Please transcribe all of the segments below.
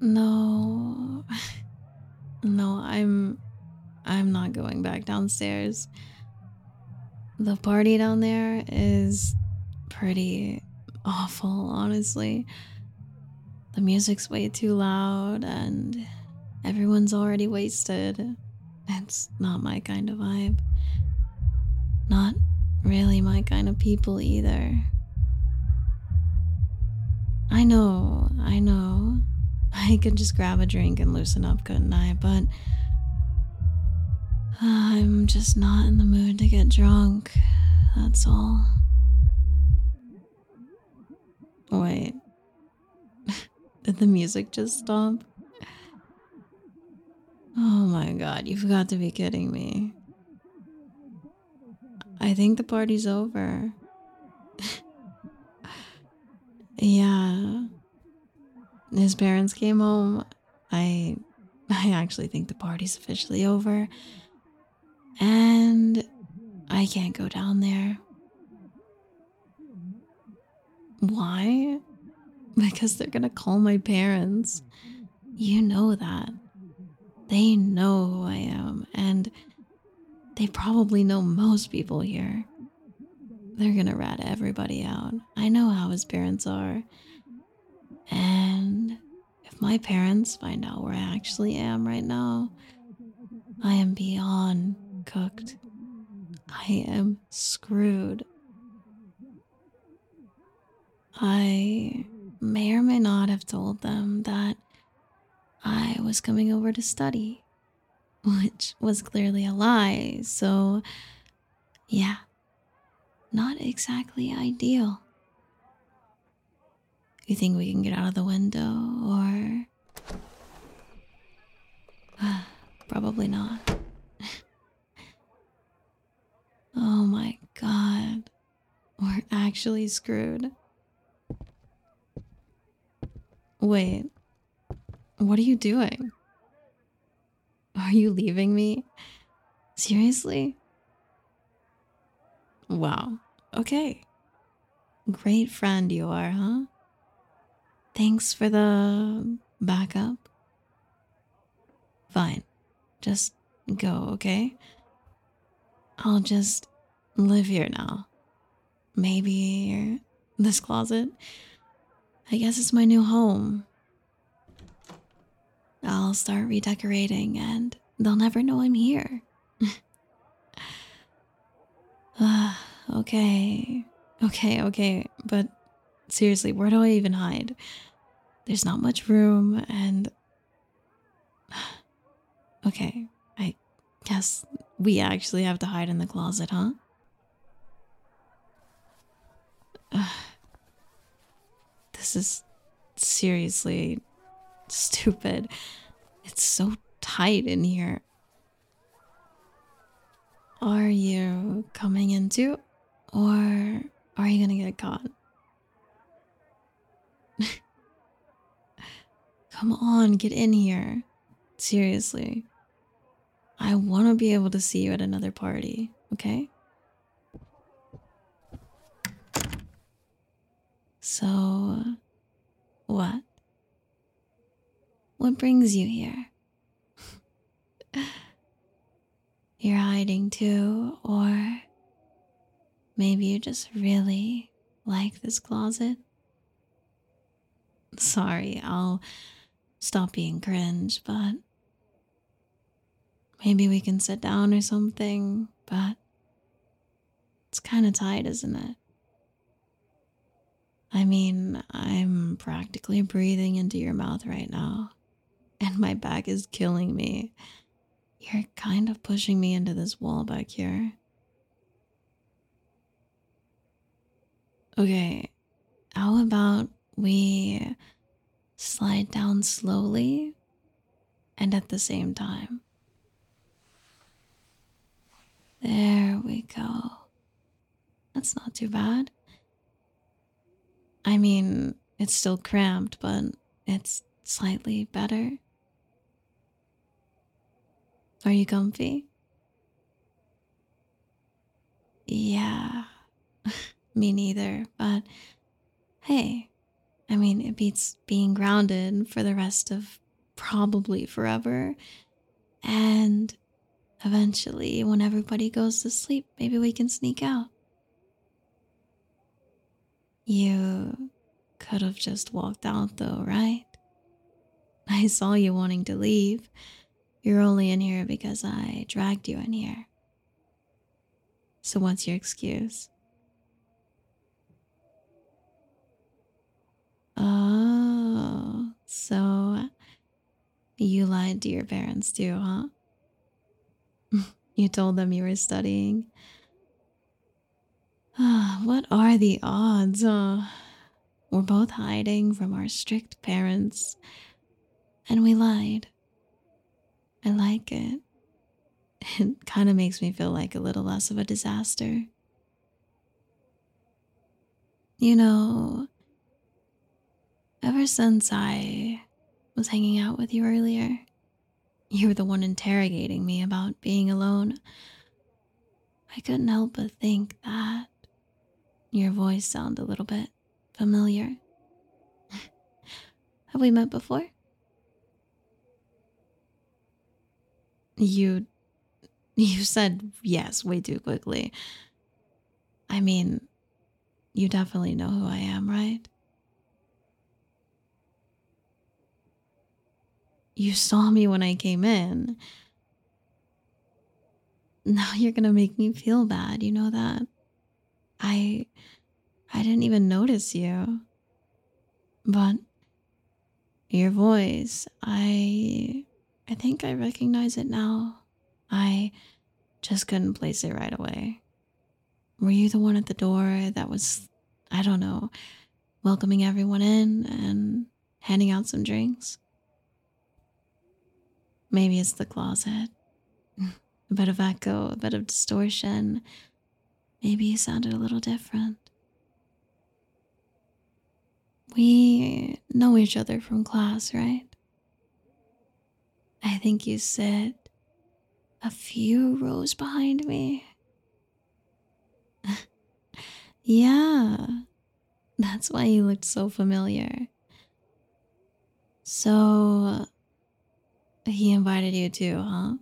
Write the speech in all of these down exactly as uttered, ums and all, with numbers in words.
No. No, I'm I'm not going back downstairs. The party down there is pretty awful, honestly. The music's way too loud and everyone's already wasted. It's not my kind of vibe. Not really my kind of people either. I know, I know. I could just grab a drink and loosen up, couldn't I? But I'm just not in the mood to get drunk. That's all. Wait. Did the music just stop? Oh my god, you've got to be kidding me. I think the party's over. Yeah. His parents came home. I I actually think the party's officially over. And I can't go down there. Why? Because they're gonna call my parents. You know that. They know who I am, and they probably know most people here. They're gonna rat everybody out. I know how his parents are. And if my parents find out where I actually am right now, I am beyond cooked. I am screwed. I may or may not have told them that I was coming over to study, which was clearly a lie, so yeah, not exactly ideal. You think we can get out of the window, or probably not. Oh my god, we're actually screwed. Wait, what are you doing? Are you leaving me? Seriously? Wow, okay. Great friend you are, huh? Thanks for the backup. Fine, just go, okay? I'll just live here now. Maybe this closet. I guess it's my new home. I'll start redecorating and they'll never know I'm here. uh, okay. Okay, okay. But seriously, where do I even hide? There's not much room and... Okay, I guess we actually have to hide in the closet, huh? This is seriously stupid. It's so tight in here. Are you coming in too? Or are you gonna get caught? Come on, get in here. Seriously. I want to be able to see you at another party, okay? So, what? What brings you here? You're hiding too, or maybe you just really like this closet? Sorry, I'll stop being cringe, but maybe we can sit down or something, but it's kind of tight, isn't it? I mean, I'm practically breathing into your mouth right now, and my back is killing me. You're kind of pushing me into this wall back here. Okay, how about we slide down slowly and at the same time? There we go. That's not too bad. I mean, it's still cramped, but it's slightly better. Are you comfy? Yeah, me neither, but hey, I mean, it beats being grounded for the rest of probably forever. And eventually, when everybody goes to sleep, maybe we can sneak out. You could have just walked out, though, right? I saw you wanting to leave. You're only in here because I dragged you in here. So, what's your excuse? Oh, so you lied to your parents too, huh? You told them you were studying. Ah, what are the odds? Uh, we're both hiding from our strict parents, and we lied. I like it. It kind of makes me feel like a little less of a disaster. You know, ever since I was hanging out with you earlier, you were the one interrogating me about being alone. I couldn't help but think that your voice sounded a little bit familiar. Have we met before? You you said yes way too quickly. I mean, you definitely know who I am, right? You saw me when I came in. Now you're gonna make me feel bad, you know that? I I didn't even notice you. But your voice, I I think I recognize it now. I just couldn't place it right away. Were you the one at the door that was, I don't know, welcoming everyone in and handing out some drinks? Maybe it's the closet. A bit of echo, a bit of distortion. Maybe you sounded a little different. We know each other from class, right? I think you sit a few rows behind me. Yeah, that's why you looked so familiar. So, he invited you too, huh?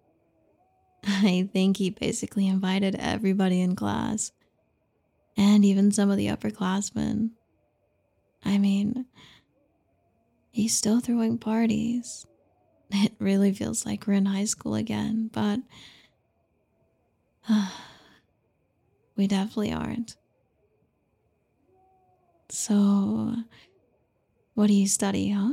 I think he basically invited everybody in class, and even some of the upperclassmen. I mean, he's still throwing parties. It really feels like we're in high school again, but uh, we definitely aren't. So, what do you study, huh?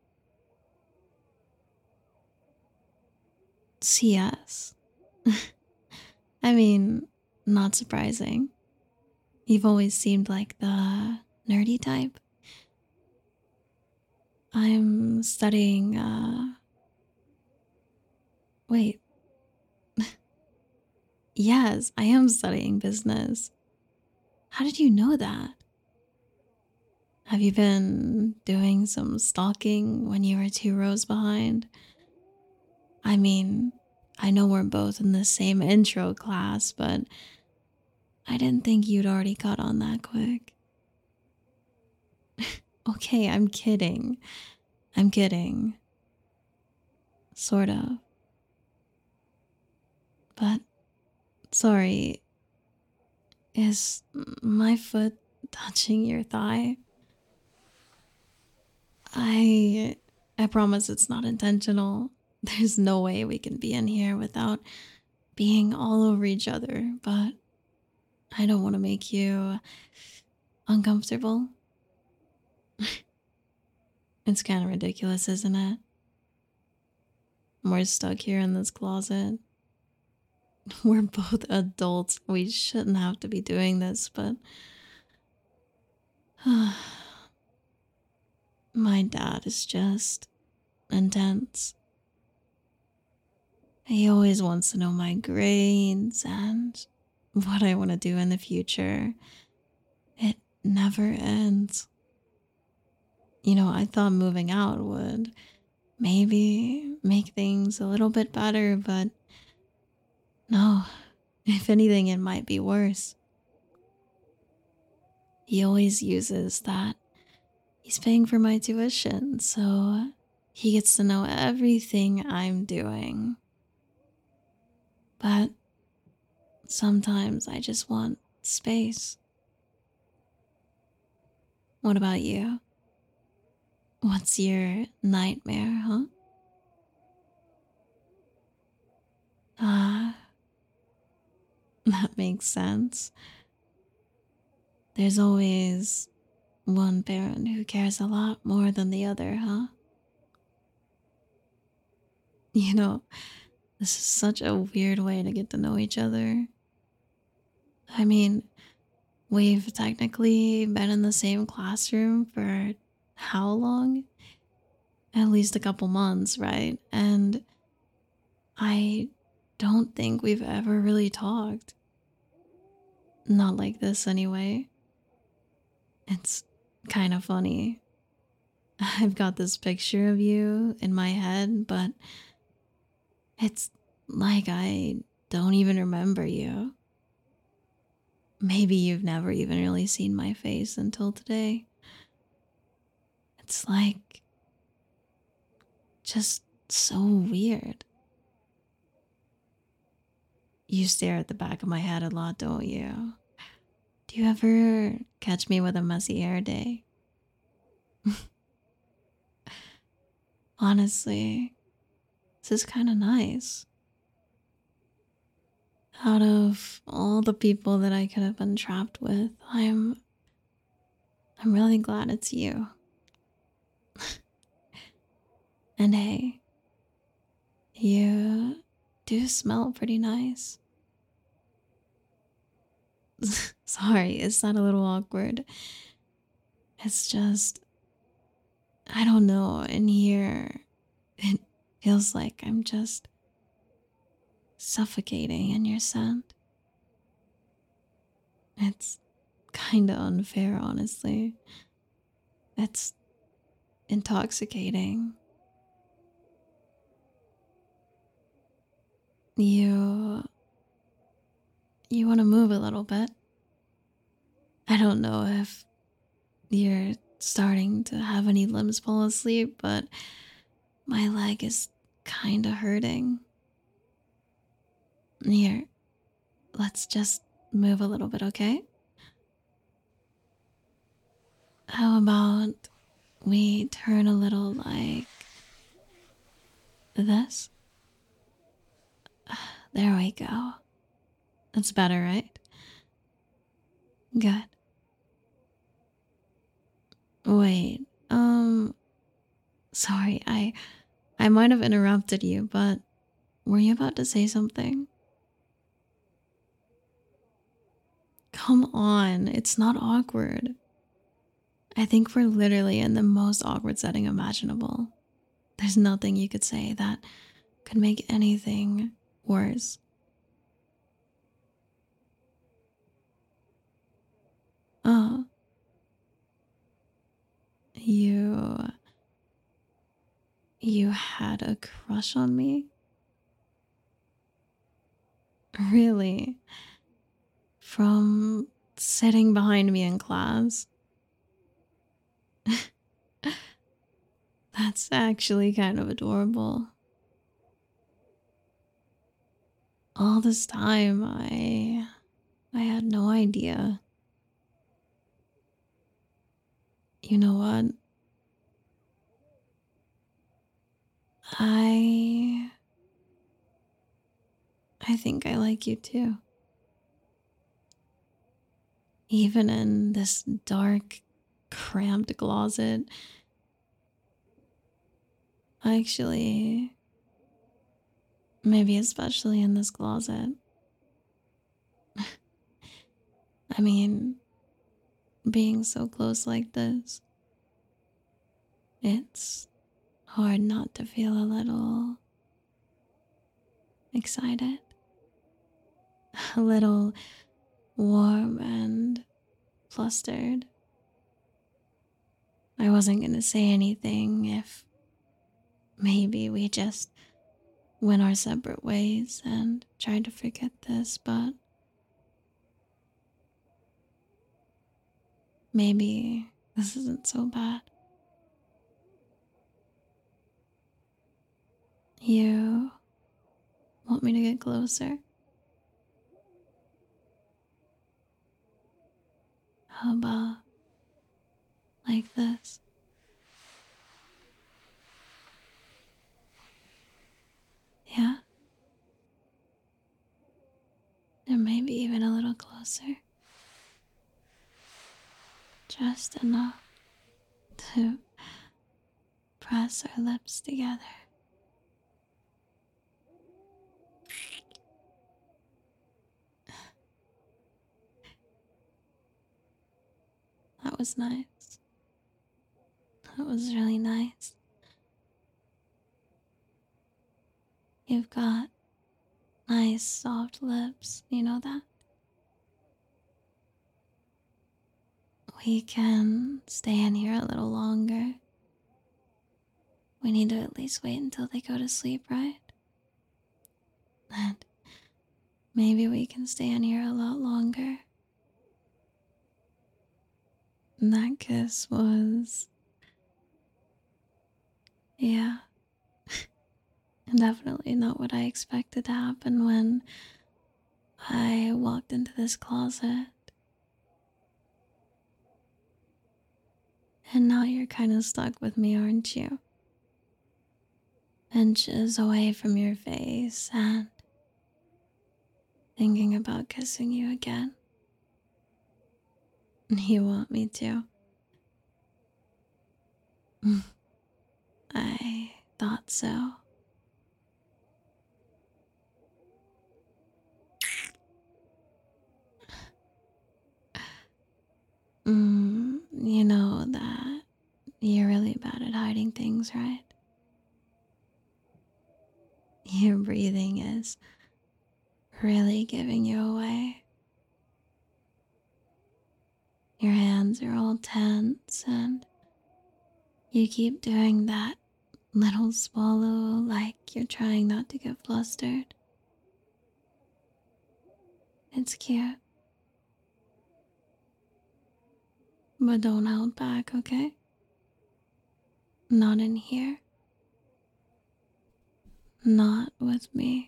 C S. I mean, not surprising. You've always seemed like the nerdy type. I'm studying, uh, wait, yes, I am studying business. How did you know that? Have you been doing some stalking when you were two rows behind? I mean, I know we're both in the same intro class, but I didn't think you'd already caught on that quick. Okay, I'm kidding. I'm kidding. Sort of. But, sorry, is my foot touching your thigh? I I promise it's not intentional. There's no way we can be in here without being all over each other, but I don't want to make you uncomfortable. It's kind of ridiculous, isn't it? We're stuck here in this closet. We're both adults. We shouldn't have to be doing this, but my dad is just intense. He always wants to know my grades and what I want to do in the future. It never ends. You know, I thought moving out would maybe make things a little bit better, but no. If anything, it might be worse. He always uses that He's paying for my tuition, so he gets to know everything I'm doing. But sometimes I just want space. What about you? What's your nightmare, huh? Ah, that makes sense. There's always one parent who cares a lot more than the other, huh? You know, this is such a weird way to get to know each other. I mean, we've technically been in the same classroom for how long? At least a couple months, right? And I don't think we've ever really talked. Not like this, anyway. It's kind of funny. I've got this picture of you in my head, but it's like I don't even remember you. Maybe you've never even really seen my face until today. It's like just so weird. You stare at the back of my head a lot, don't you? Do you ever catch me with a messy hair day? Honestly, this is kind of nice. Out of all the people that I could have been trapped with, I'm I'm really glad it's you. And hey, you do smell pretty nice. Sorry, is that a little awkward? It's just, I don't know, in here, it feels like I'm just suffocating in your scent. It's kinda unfair, honestly. It's intoxicating. You, you want to move a little bit? I don't know if you're starting to have any limbs fall asleep, but my leg is kinda hurting. Here, let's just move a little bit, okay? How about we turn a little like this? There we go. That's better, right? Good. Wait, um, sorry, I I might have interrupted you, but were you about to say something? Come on, it's not awkward. I think we're literally in the most awkward setting imaginable. There's nothing you could say that could make anything worse. Oh, you you had a crush on me? Really? From sitting behind me in class? That's actually kind of adorable. All this time I I had no idea. You know what? I I think I like you too. Even in this dark, cramped closet. Actually, maybe especially in this closet. I mean, being so close like this, it's hard not to feel a little excited, a little warm and flustered. I wasn't gonna say anything if maybe we just went our separate ways and tried to forget this, but maybe this isn't so bad. You want me to get closer? How about like this? Yeah? Or maybe even a little closer. Just enough to press our lips together. That was nice. That was really nice. You've got nice soft lips, you know that? We can stay in here a little longer. We need to at least wait until they go to sleep, right? And maybe we can stay in here a lot longer. And that kiss was, yeah, definitely not what I expected to happen when I walked into this closet. And now you're kind of stuck with me, aren't you? Inches away from your face and thinking about kissing you again. You want me to? I thought so. Mm, you know that you're really bad at hiding things, right? Your breathing is really giving you away. Your hands are all tense and you keep doing that little swallow like you're trying not to get flustered. It's cute. But don't hold back, okay? Not in here. Not with me.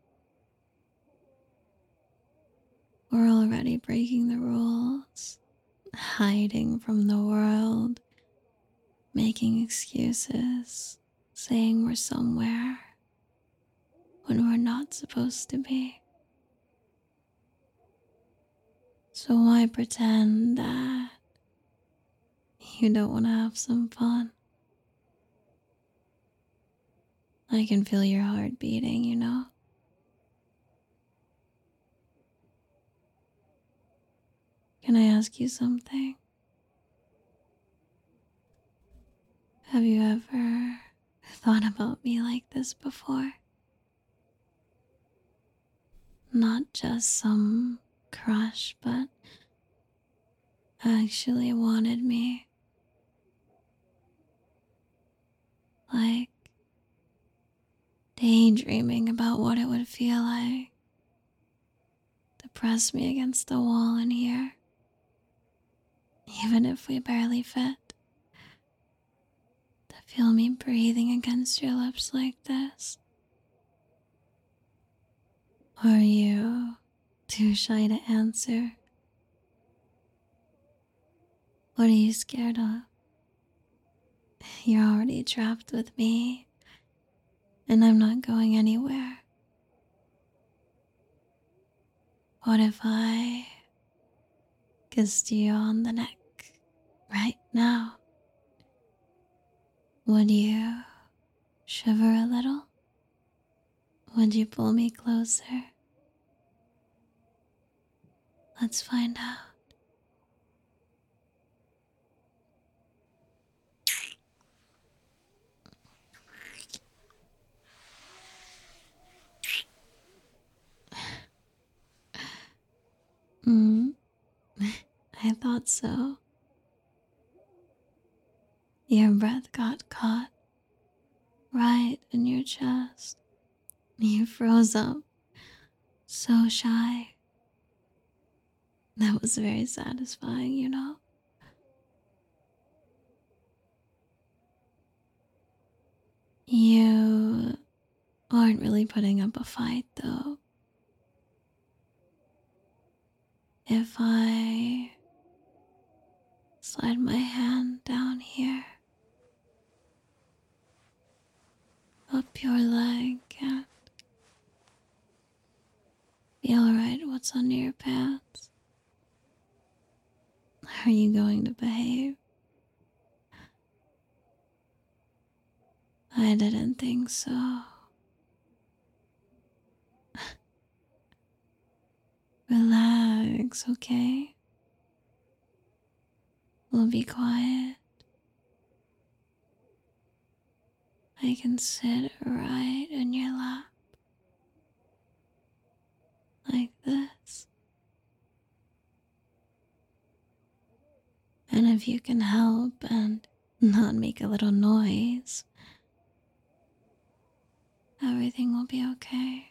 We're already breaking the rules, hiding from the world, making excuses, saying we're somewhere when we're not supposed to be. So why pretend that you don't want to have some fun? I can feel your heart beating, you know? Can I ask you something? Have you ever thought about me like this before? Not just some crush, but actually wanted me. Like daydreaming about what it would feel like to press me against the wall in here, even if we barely fit. To feel me breathing against your lips like this. Are you too shy to answer? What are you scared of? You're already trapped with me, and I'm not going anywhere. What if I kissed you on the neck right now? Would you shiver a little? Would you pull me closer? Let's find out. Mm, I thought so. Your breath got caught right in your chest. You froze up, so shy. That was very satisfying, you know? You aren't really putting up a fight, though. If I slide my hand down here, up your leg, and feel right what's under your pants, are you going to behave? I didn't think so. Relax, okay? We'll be quiet. I can sit right in your lap. Like this. And if you can help and not make a little noise, everything will be okay.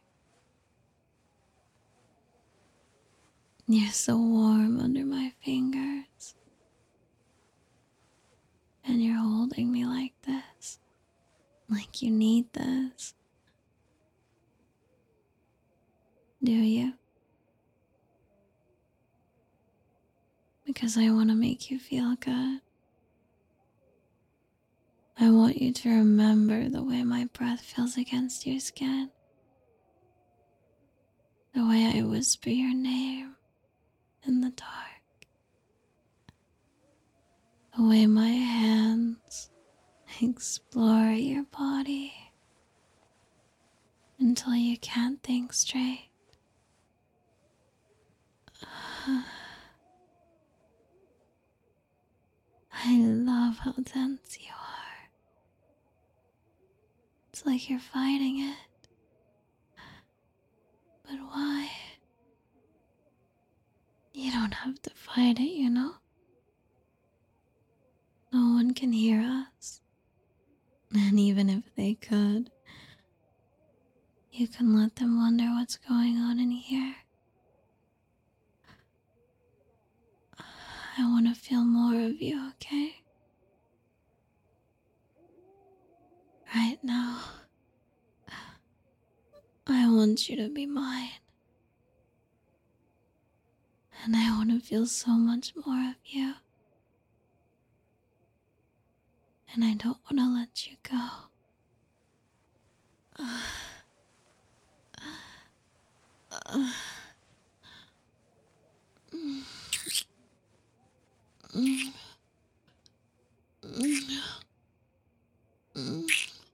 You're so warm under my fingers. And you're holding me like this. Like you need this. Do you? Because I want to make you feel good. I want you to remember the way my breath feels against your skin. The way I whisper your name in the dark. The way my hands explore your body until you can't think straight. I love how tense you are. It's like you're fighting it. But why? You don't have to fight it, you know? No one can hear us. And even if they could, you can let them wonder what's going on in here. I want to feel more of you, okay? Right now, I want you to be mine. And I want to feel so much more of you. And I don't want to let you go. Uh, uh, mm, mm, mm, mm,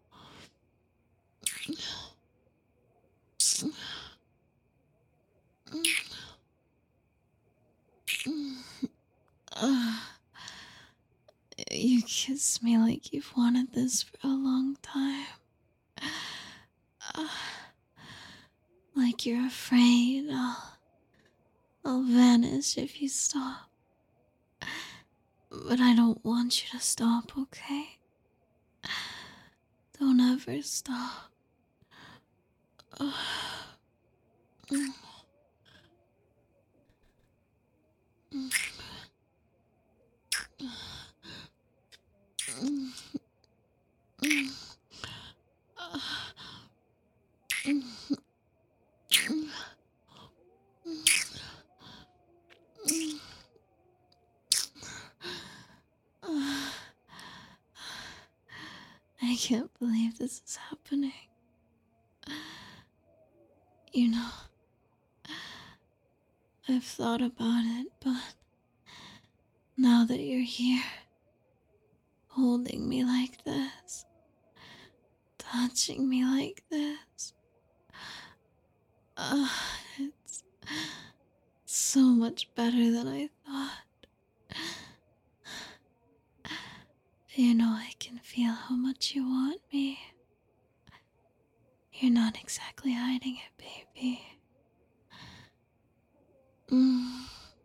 mm, uh, you kiss me like you've wanted this for a long time. Uh, like you're afraid I'll, I'll vanish if you stop. But I don't want you to stop, okay? Don't ever stop. Uh, mm, mm, mm, mm, uh, mm, mm, mm, uh, I can't believe this is happening. You know, I've thought about it, but now that you're here, holding me like this, touching me like this, uh, it's so much better than I thought. You know, I can feel how much you want me. You're not exactly hiding it, baby. Mm.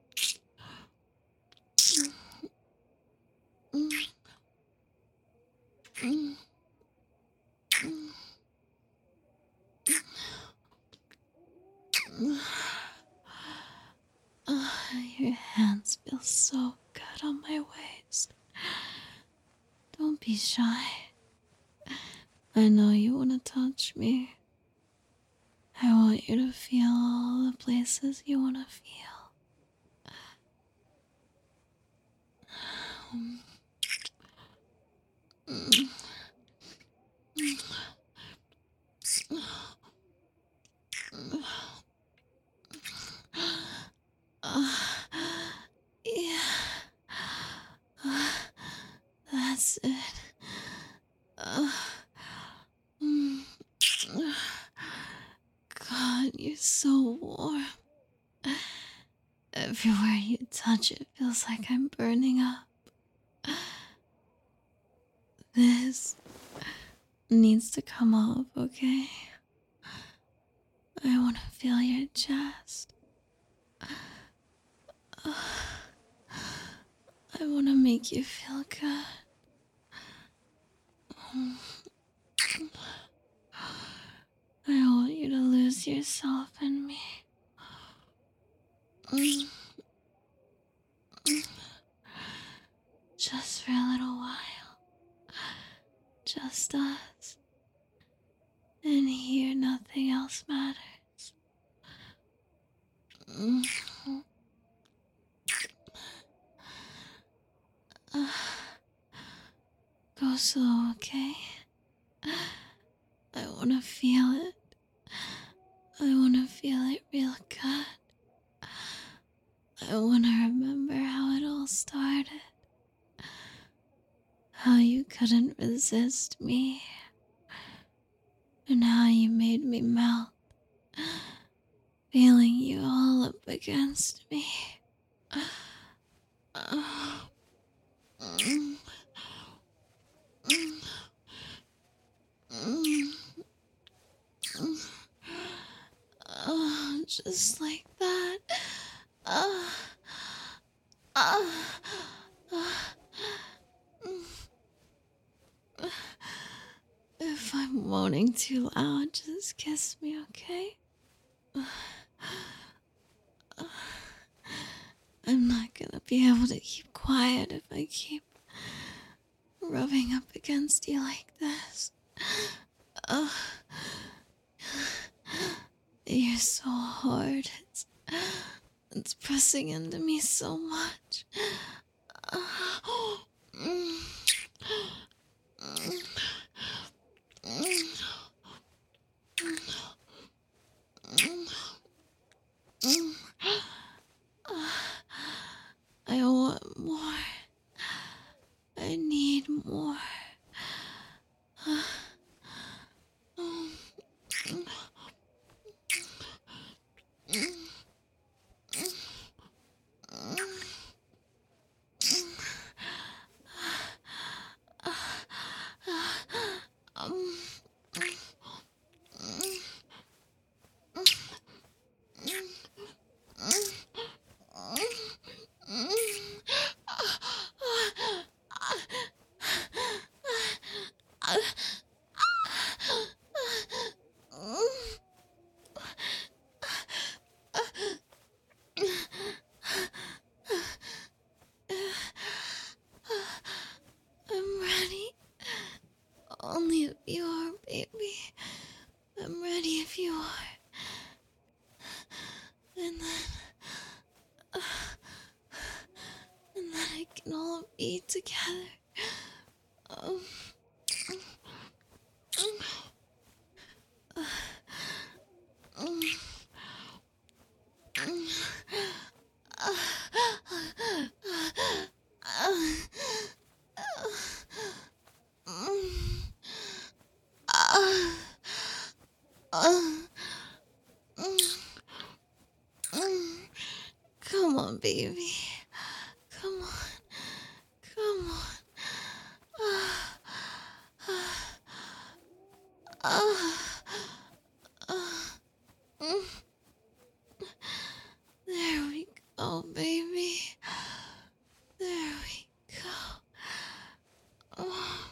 Mm. Mm. Mm. Mm. Uh, your hands feel so good on my waist. Don't be shy. I know you want to touch me. I want you to feel all the places you want to feel. Uh, yeah. Uh, that's it. Uh, mm, God, you're so warm. Everywhere you touch it feels like I'm burning up. This needs to come off, okay? I want to feel your chest. I want to make you feel good. I want you to lose yourself in me. Just for a little while. Just us. And here nothing else matters. Uh, go slow, okay? I wanna feel it. I wanna feel it real good. I wanna remember how it all started. How you couldn't resist me. And how you made me melt. Feeling you all up against me. Oh, just like that. Uh, uh, uh. If I'm moaning too loud, just kiss me, okay? I'm not gonna be able to keep quiet if I keep rubbing up against you like this. Uh, you're so hard. It's, it's pressing into me so much. Uh, mm, mm, mm, mm, mm. Uh, I want more. I need more. Uh, mm, mm, mm, mm, um, I'm ready. Only if you are, baby. I'm ready if you are. And then, uh, and then it can all be together. Um, uh, um, um, uh, Come on, baby. Come on. Come on. There we go, baby. There we go.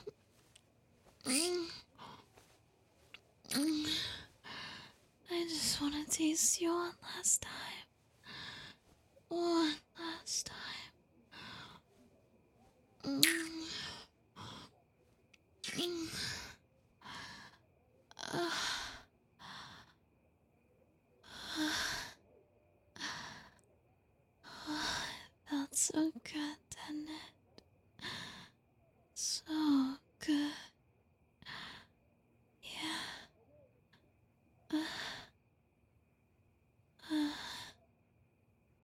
I just want to taste you one last time. One last time. Uh, so good,